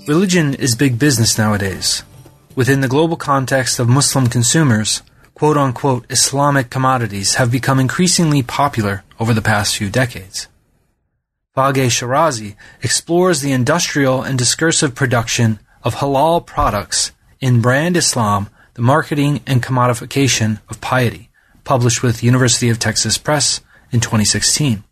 Religion is big business nowadays. Within the global context of Muslim consumers, quote-unquote Islamic commodities have become increasingly popular over the past few decades. Fageh Shirazi explores the industrial and discursive production of halal products in Brand Islam, the Marketing and Commodification of Piety, published with University of Texas Press in 2016.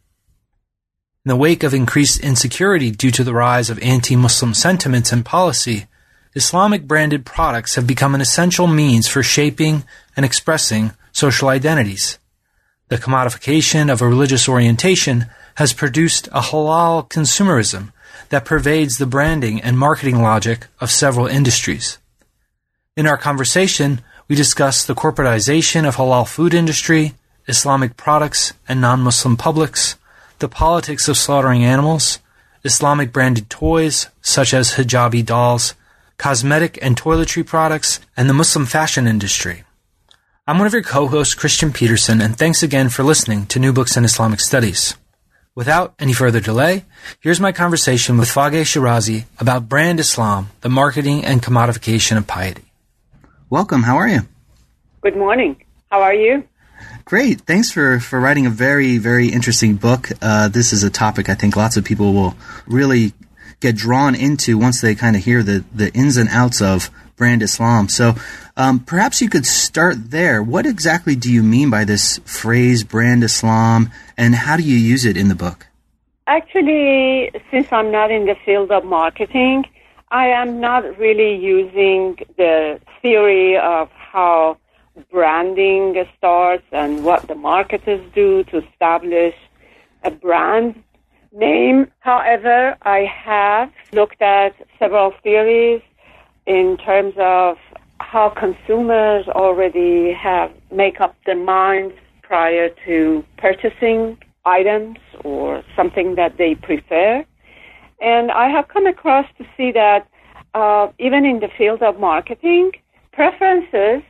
In the wake of increased insecurity due to the rise of anti-Muslim sentiments and policy, Islamic-branded products have become an essential means for shaping and expressing social identities. The commodification of a religious orientation has produced a halal consumerism that pervades the branding and marketing logic of several industries. In our conversation, we discuss the corporatization of halal food industry, Islamic products and non-Muslim publics, the politics of slaughtering animals, Islamic-branded toys such as hijabi dolls, cosmetic and toiletry products, and the Muslim fashion industry. I'm one of your co-hosts, Christian Peterson, and thanks again for listening to New Books in Islamic Studies. Without any further delay, here's my conversation with Fageh Shirazi about Brand Islam, the Marketing and Commodification of Piety. Welcome. How are you? Good morning. How are you? Great. Thanks for writing a very, very interesting book. This is a topic I think lots of people will really get drawn into once they kind of hear the ins and outs of Brand Islam. So perhaps you could start there. What exactly do you mean by this phrase, Brand Islam, and how do you use it in the book? Actually, since I'm not in the field of marketing, I am not really using the theory of how branding starts and what the marketers do to establish a brand name. However, I have looked at several theories in terms of how consumers already make up their minds prior to purchasing items or something that they prefer. And I have come across to see that even in the field of marketing, preferences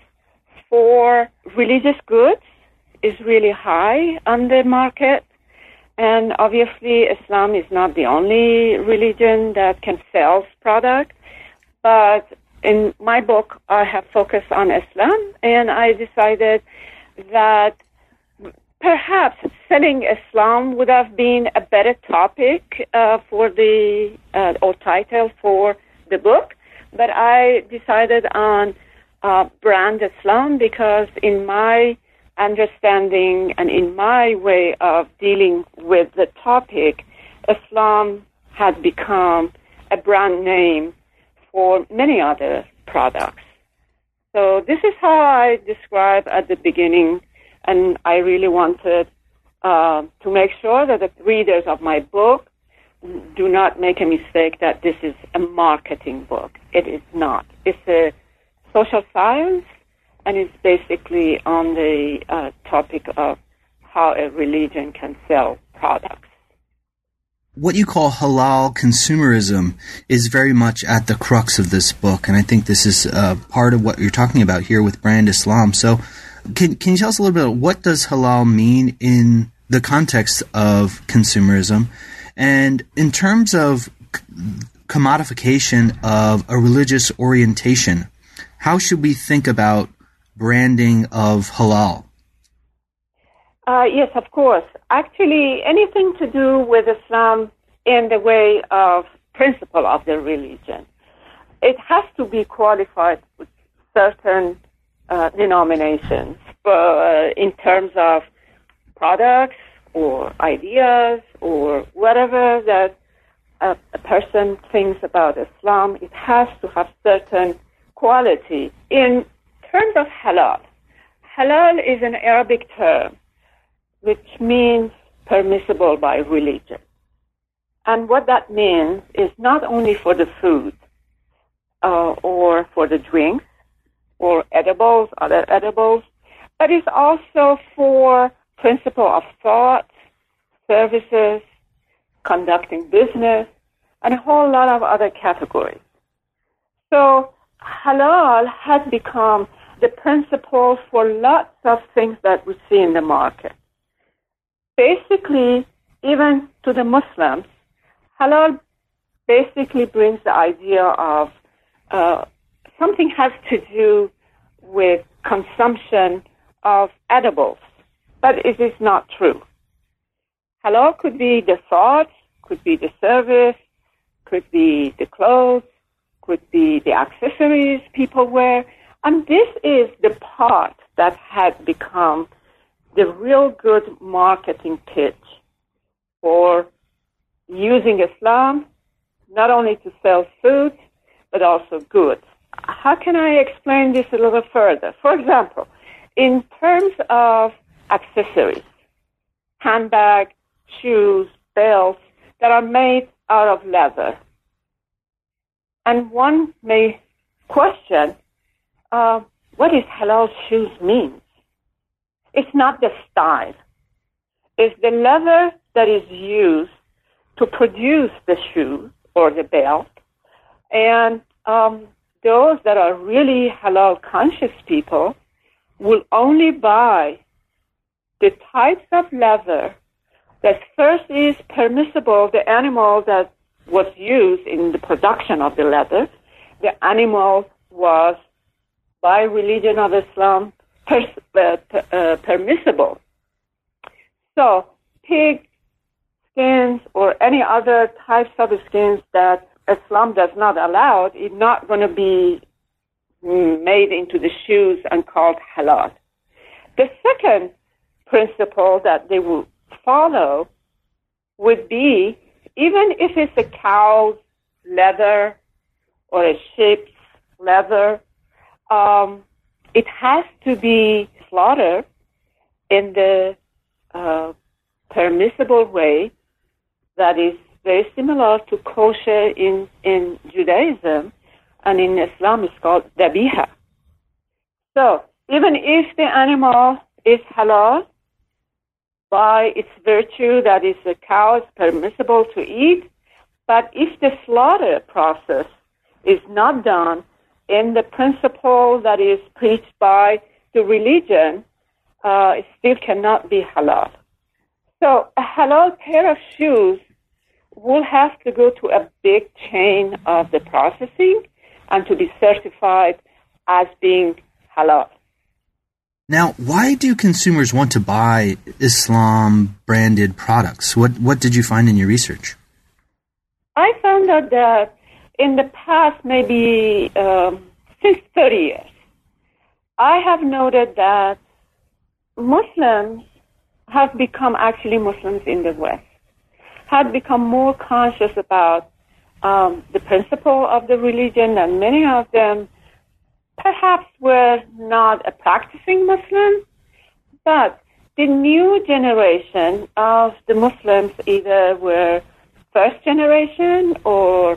for religious goods is really high on the market. And obviously, Islam is not the only religion that can sell product. But in my book, I have focused on Islam, and I decided that perhaps selling Islam would have been a better topic for the or title for the book. But I decided on Brand Islam because in my understanding and in my way of dealing with the topic, Islam had become a brand name for many other products. So this is how I describe at the beginning, and I really wanted to make sure that the readers of my book do not make a mistake that this is a marketing book. It is not. It's a social science, and it's basically on the topic of how a religion can sell products. What you call halal consumerism is very much at the crux of this book, and I think this is part of what you're talking about here with Brand Islam. So can you tell us a little bit about what does halal mean in the context of consumerism, and in terms of commodification of a religious orientation? How should we think about branding of halal? Yes, of course. Actually, anything to do with Islam in the way of principle of the religion, it has to be qualified with certain denominations in terms of products or ideas or whatever that a person thinks about Islam. It has to have certain quality. In terms of halal, halal is an Arabic term which means permissible by religion. And what that means is not only for the food or for the drinks or edibles, other edibles, but it's also for principle of thought, services, conducting business, and a whole lot of other categories. So halal has become the principle for lots of things that we see in the market. Basically, even to the Muslims, halal basically brings the idea of something has to do with consumption of edibles, but it is not true. Halal could be the thoughts, could be the service, could be the clothes, could be the accessories people wear. And this is the part that has become the real good marketing pitch for using Islam not only to sell food, but also goods. How can I explain this a little further? For example, in terms of accessories, handbags, shoes, belts that are made out of leather. And one may question, what is halal shoes mean? It's not the style. It's the leather that is used to produce the shoe or the belt. And those that are really halal conscious people will only buy the types of leather that first is permissible, the animal that was used in the production of the leather. The animal was, by religion of Islam, permissible. So pig skins or any other types of skins that Islam does not allow is not going to be made into the shoes and called halal. The second principle that they will follow would be, even if it's a cow's leather or a sheep's leather, it has to be slaughtered in the permissible way that is very similar to kosher in Judaism, and in Islam it's called dabiha. So even if the animal is halal, by its virtue that is a cow is permissible to eat, but if the slaughter process is not done in the principle that is preached by the religion, it still cannot be halal. So a halal pair of shoes will have to go to a big chain of the processing and to be certified as being halal. Now, why do consumers want to buy Islam-branded products? What did you find in your research? I found out that in the past, maybe since 30 years, I have noted that Muslims have become actually Muslims in the West, have become more conscious about the principle of the religion, and many of them perhaps were not a practicing Muslim, but the new generation of the Muslims either were first generation or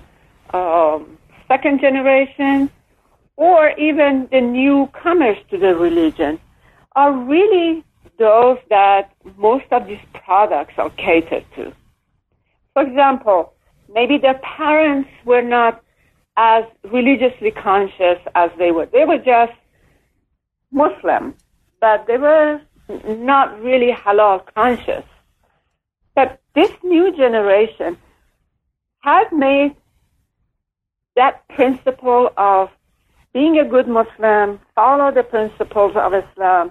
second generation, or even the newcomers to the religion, are really those that most of these products are catered to. For example, maybe their parents were not as religiously conscious as they were. They were just Muslim, but they were not really halal conscious. But this new generation has made that principle of being a good Muslim, follow the principles of Islam,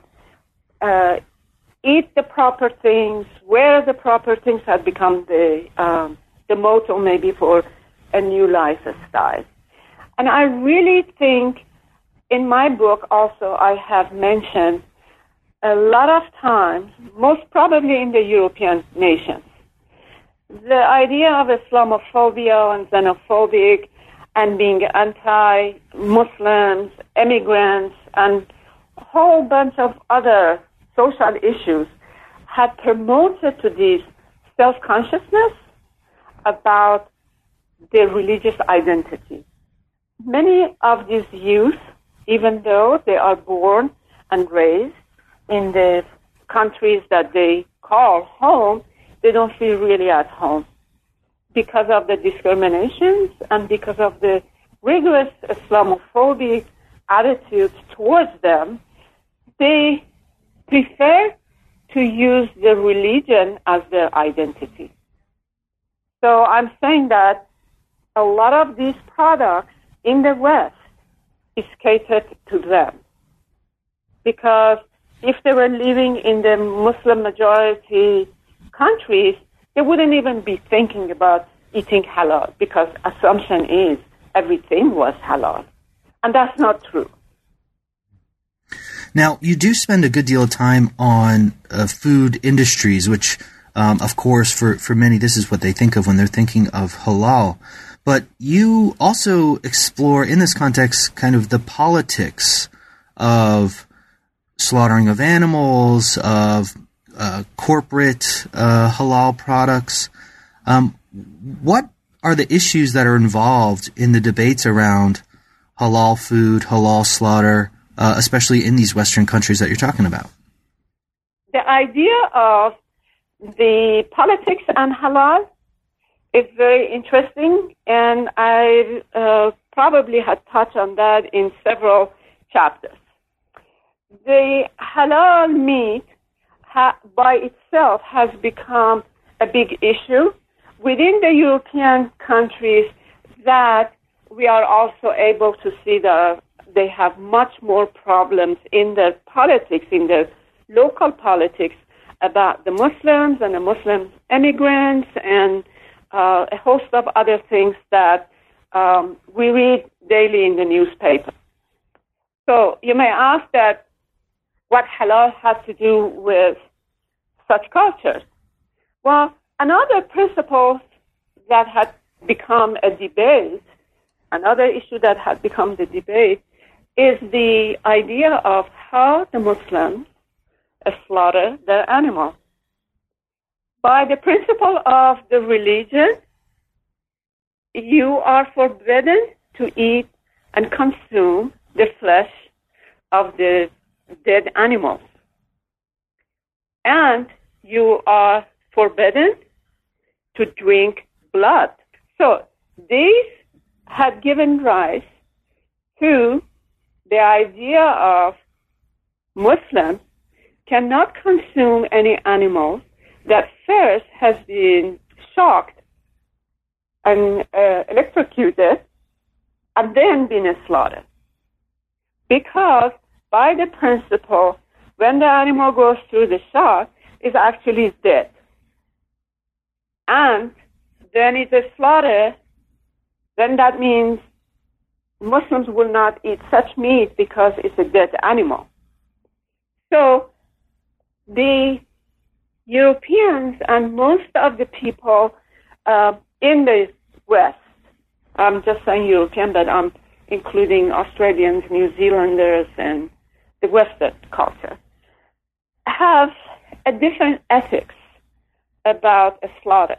eat the proper things, wear the proper things, has become the motto maybe for a new lifestyle. And I really think in my book also I have mentioned a lot of times, most probably in the European nations, the idea of Islamophobia and xenophobic and being anti-Muslims, immigrants, and a whole bunch of other social issues had promoted to this self-consciousness about their religious identity. Many of these youth, even though they are born and raised in the countries that they call home, they don't feel really at home because of the discriminations and because of the rigorous Islamophobic attitudes towards them. They prefer to use the religion as their identity. So I'm saying that a lot of these products in the West is catered to them. Because if they were living in the Muslim majority countries, they wouldn't even be thinking about eating halal, because assumption is everything was halal. And that's not true. Now, you do spend a good deal of time on food industries, which, of course, for many, this is what they think of when they're thinking of halal. But you also explore, in this context, kind of the politics of slaughtering of animals, of corporate halal products. What are the issues that are involved in the debates around halal food, halal slaughter, especially in these Western countries that you're talking about? The idea of the politics and halal is very interesting, and I probably had touched on that in several chapters. The halal meat by itself has become a big issue within the European countries, that we are also able to see that they have much more problems in their politics, in their local politics, about the Muslims and the Muslim immigrants and a host of other things that we read daily in the newspaper. So you may ask that what halal has to do with such cultures. Well, another principle that had become a debate, another issue that had become the debate, is the idea of how the Muslims slaughter their animals. By the principle of the religion, you are forbidden to eat and consume the flesh of the dead animals. And you are forbidden to drink blood. So these had given rise to the idea of Muslims cannot consume any animal that first has been shocked and electrocuted and then been slaughtered. Because by the principle, when the animal goes through the shock, it's actually dead. And then it is slaughtered, then that means Muslims will not eat such meat because it's a dead animal. So the Europeans and most of the people in the West, I'm just saying European, but I'm including Australians, New Zealanders, and the Western culture, have a different ethics about a slaughter.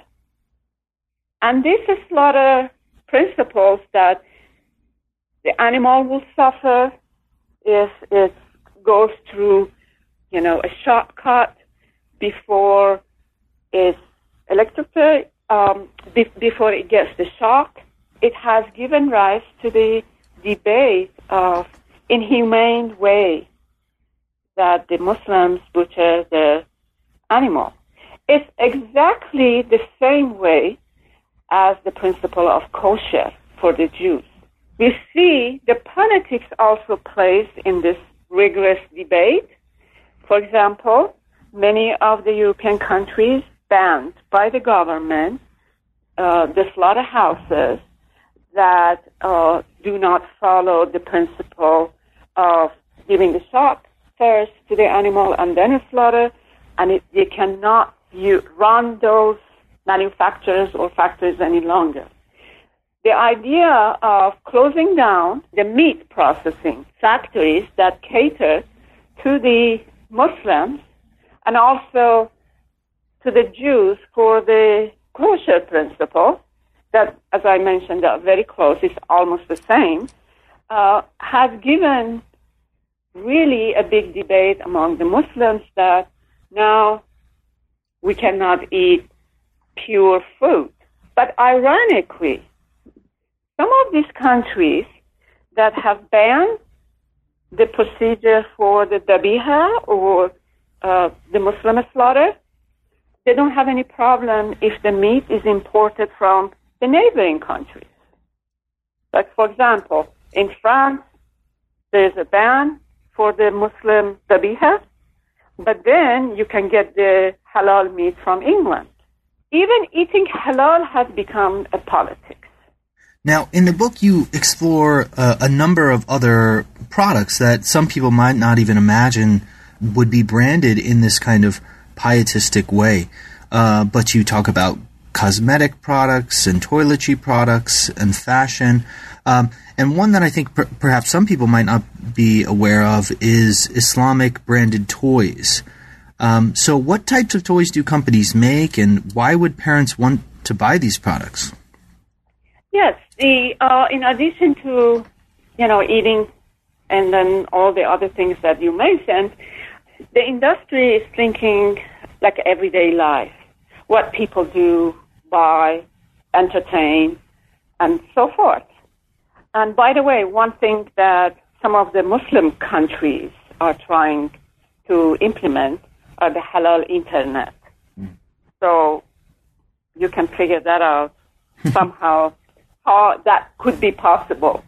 And this slaughter principles that the animal will suffer if it goes through, a shortcut before it's electrocuted, before it gets the shock. It has given rise to the debate of inhumane way that the Muslims butcher the animal. It's exactly the same way as the principle of kosher for the Jews. We see the politics also plays in this rigorous debate. For example, many of the European countries banned by the government the slaughterhouses that do not follow the principle of giving the shock first to the animal and then a slaughter, and they cannot run those manufacturers or factories any longer. The idea of closing down the meat processing factories that cater to the Muslims and also to the Jews for the kosher principle, that, as I mentioned, are very close, it's almost the same, has given really a big debate among the Muslims that now we cannot eat pure food. But ironically, some of these countries that have banned the procedure for the dabiha or the Muslim slaughter, they don't have any problem if the meat is imported from the neighboring countries. Like, for example, in France, there's a ban for the Muslim dhabiha, but then you can get the halal meat from England. Even eating halal has become a politics. Now, in the book, you explore a number of other products that some people might not even imagine would be branded in this kind of pietistic way. But you talk about cosmetic products and toiletry products and fashion. And one that I think perhaps some people might not be aware of is Islamic branded toys. So what types of toys do companies make, and why would parents want to buy these products? Yes, in addition to, eating and then all the other things that you mentioned, the industry is thinking like everyday life, what people do, buy, entertain, and so forth. And by the way, one thing that some of the Muslim countries are trying to implement are the halal internet. So you can figure that out somehow, how that could be possible.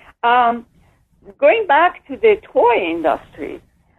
Going back to the toy industry,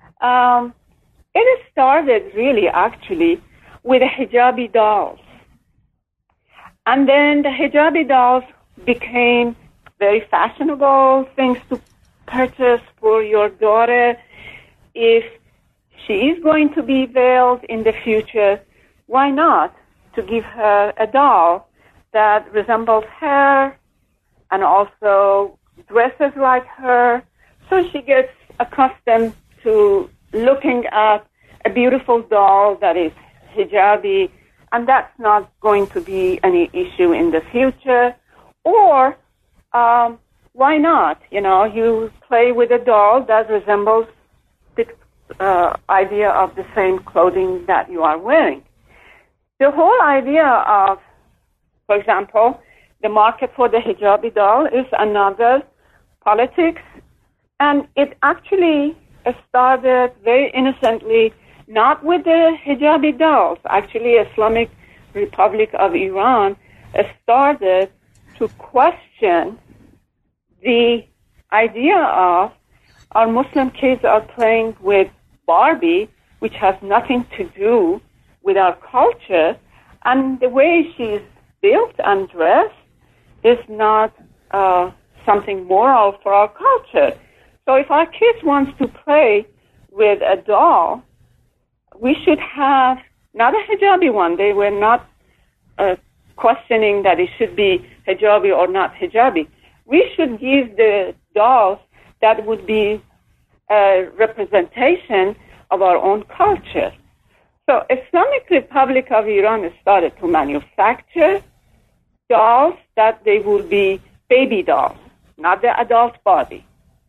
it started really actually with the hijabi dolls. And then the hijabi dolls became very fashionable things to purchase for your daughter. If she is going to be veiled in the future, why not to give her a doll that resembles her and also dresses like her, so she gets accustomed to looking at a beautiful doll that is hijabi, and that's not going to be any issue in the future. Or why not? You play with a doll that resembles the idea of the same clothing that you are wearing. The whole idea of, for example, the market for the hijabi doll is another politics, and it actually started very innocently, not with the hijabi dolls. Actually, Islamic Republic of Iran started to question the idea of our Muslim kids are playing with Barbie, which has nothing to do with our culture, and the way she's built and dressed is not something moral for our culture. So if our kids want to play with a doll, we should have not a hijabi one. They were not questioning that it should be hijabi or not hijabi. We should give the dolls that would be a representation of our own culture. So Islamic Republic of Iran started to manufacture dolls that they will be baby dolls, not the adult Barbie,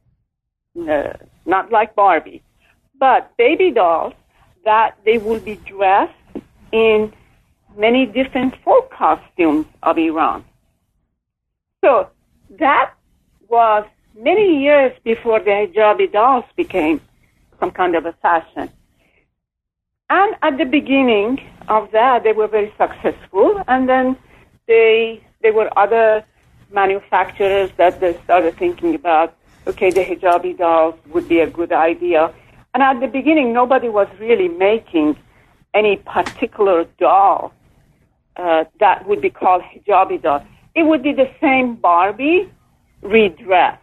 not like Barbie, but baby dolls that they will be dressed in many different folk costumes of Iran. So that was many years before the hijabi dolls became some kind of a fashion. And at the beginning of that, they were very successful, and then there were other manufacturers that they started thinking about, okay, the hijabi dolls would be a good idea. And at the beginning, nobody was really making any particular doll that would be called hijabi doll. It would be the same Barbie redressed,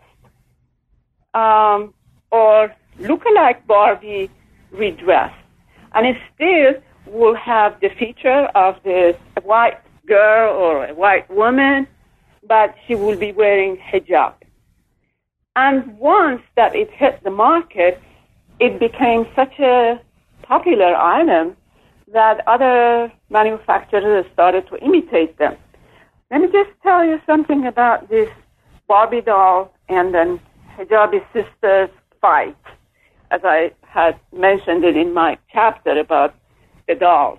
or lookalike Barbie redressed. And it still will have the feature of the white girl or a white woman, but she will be wearing hijab. And once that it hit the market, it became such a popular item that other manufacturers started to imitate them. Let me just tell you something about this Barbie doll and then hijabi sisters fight, as I had mentioned it in my chapter about the dolls.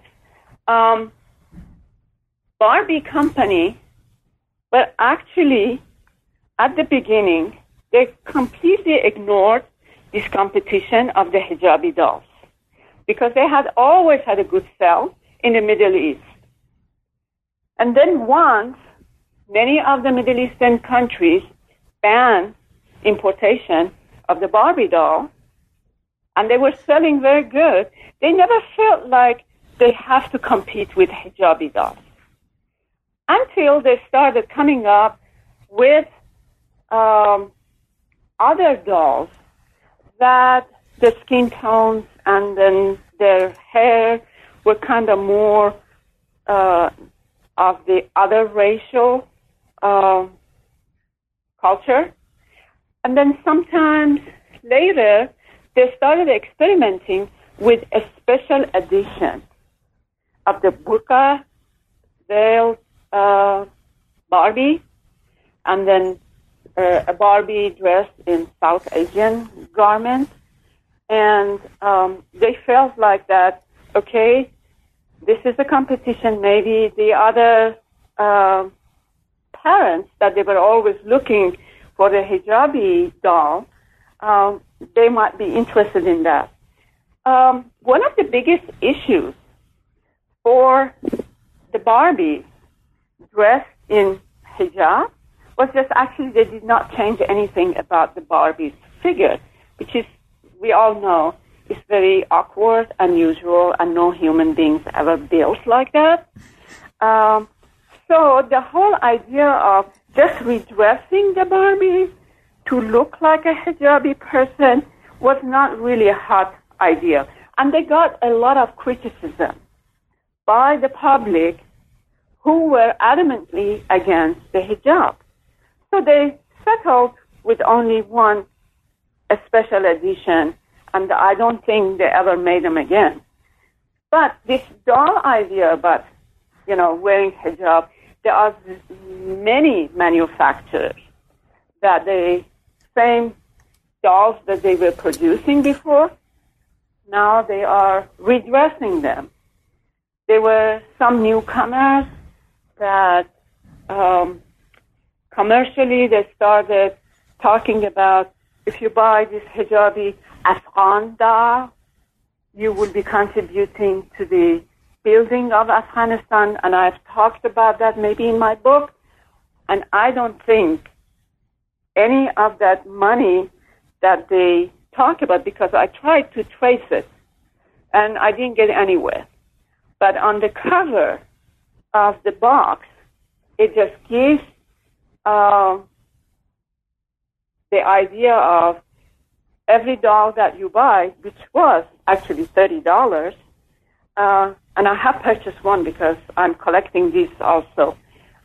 Barbie company, but actually, at the beginning, they completely ignored this competition of the hijabi dolls because they had always had a good sell in the Middle East. And then once many of the Middle Eastern countries banned importation of the Barbie doll, and they were selling very good, they never felt like they have to compete with hijabi dolls. Until they started coming up with other dolls that the skin tones and then their hair were kind of more of the other racial culture. And then sometimes later, they started experimenting with a special edition of the burqa veiled Barbie, and then a Barbie dressed in South Asian garments. And they felt like that, okay, this is a competition. Maybe the other parents that they were always looking for the hijabi doll, they might be interested in that. One of the biggest issues for the Barbie dressed in hijab was just actually they did not change anything about the Barbie's figure, which is, we all know, is very awkward, unusual, and no human beings ever built like that. So the whole idea of just redressing the Barbie to look like a hijabi person was not really a hot idea. And they got a lot of criticism by the public who were adamantly against the hijab. So they settled with only one a special edition, and I don't think they ever made them again. But this doll idea about, wearing hijab, there are many manufacturers that the same dolls that they were producing before, now they are redressing them. There were some newcomers that commercially they started talking about, if you buy this hijabi Afghan doll, you will be contributing to the building of Afghanistan, and I've talked about that maybe in my book, and I don't think any of that money that they talk about, because I tried to trace it, and I didn't get anywhere. But on the cover of the box, it just gives the idea of every doll that you buy, which was actually $30, and I have purchased one because I'm collecting these also.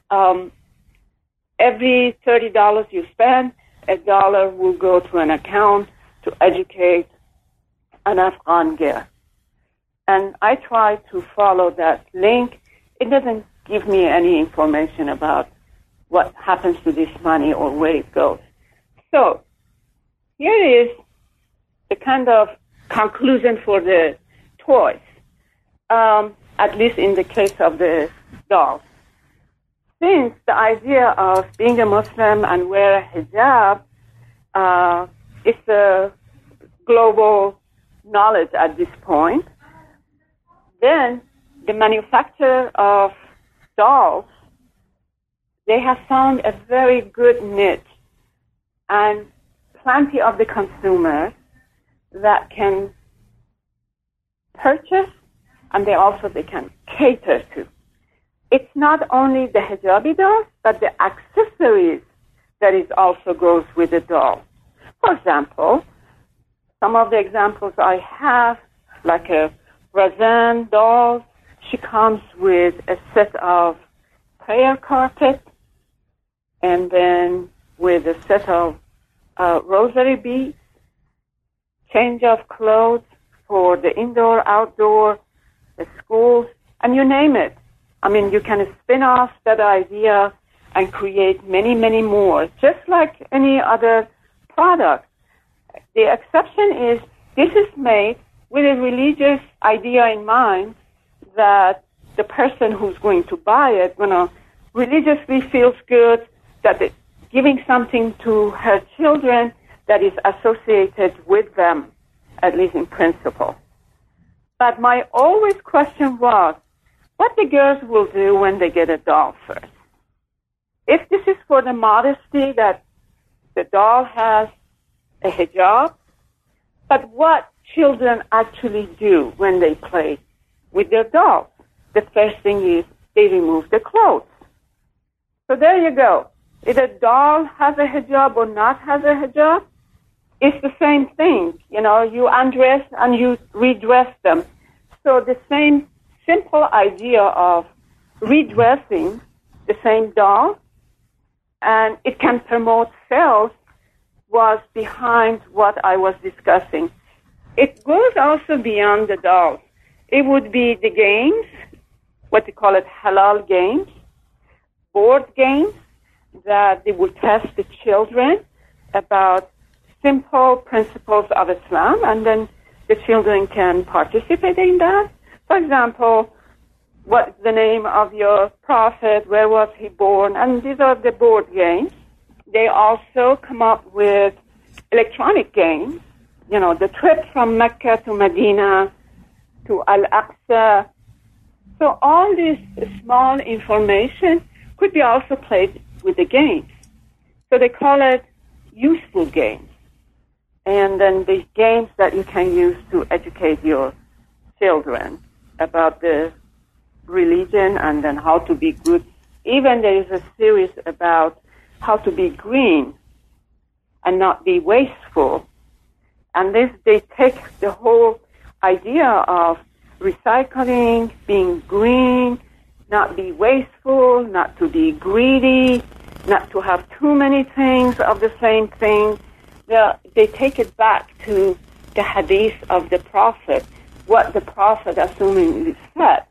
Every $30 you spend, $1 will go to an account to educate an Afghan girl. And I try to follow that link. It doesn't give me any information about what happens to this money or where it goes. So here is the kind of conclusion for the toys, at least in the case of the dolls. Since the idea of being a Muslim and wear a hijab is a global knowledge at this point, then the manufacturer of dolls, they have found a very good niche and plenty of the consumers that can purchase, and they can cater to. It's not only the hijabi dolls, but the accessories that is also goes with the doll. For example, some of the examples I have, like a Razan doll, she comes with a set of prayer carpet, and then with a set of rosary beads, change of clothes for the indoor, outdoor, the schools, and you name it. I mean, you can spin off that idea and create many, many more, just like any other product. The exception is this is made with a religious idea in mind that the person who's going to buy it, religiously feels good that it's giving something to her children that is associated with them, at least in principle. But my always question was, what the girls will do when they get a doll first. If this is for the modesty that the doll has a hijab. But what children actually do when they play with their dolls, the first thing is they remove the clothes. So there you go. If a doll has a hijab or not has a hijab, it's the same thing. You know, you undress and you redress them. So the same simple idea of redressing the same doll, and it can promote sales, was behind what I was discussing. It goes also beyond the dolls. It would be the games, what they call it, halal games, board games, that they would test the children about simple principles of Islam, and then the children can participate in that. For example, what's the name of your prophet? Where was he born? And these are the board games. They also come up with electronic games. You know, the trip from Mecca to Medina to Al-Aqsa. So all this small information could be also played with the games. So they call it useful games. And then the games that you can use to educate your children about the religion and then how to be good. Even there is a series about how to be green and not be wasteful. And this, they take the whole idea of recycling, being green, not be wasteful, not to be greedy, not to have too many things of the same thing. They take it back to the hadith of the Prophet, what the Prophet assumingly said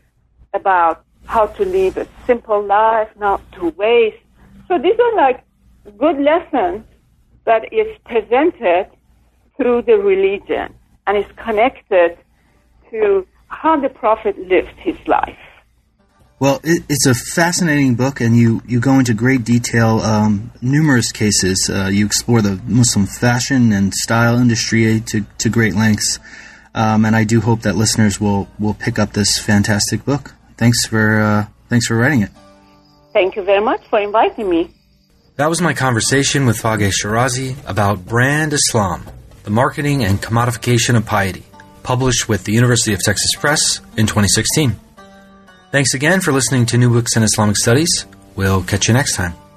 about how to live a simple life, not to waste. So these are like good lessons that is presented through the religion and is connected to how the Prophet lived his life. Well, it's a fascinating book, and you go into great detail, numerous cases. You explore the Muslim fashion and style industry to great lengths, and I do hope that listeners will pick up this fantastic book. Thanks for writing it. Thank you very much for inviting me. That was my conversation with Fageh Shirazi about Brand Islam, the Marketing and Commodification of Piety, published with the University of Texas Press in 2016. Thanks again for listening to New Books in Islamic Studies. We'll catch you next time.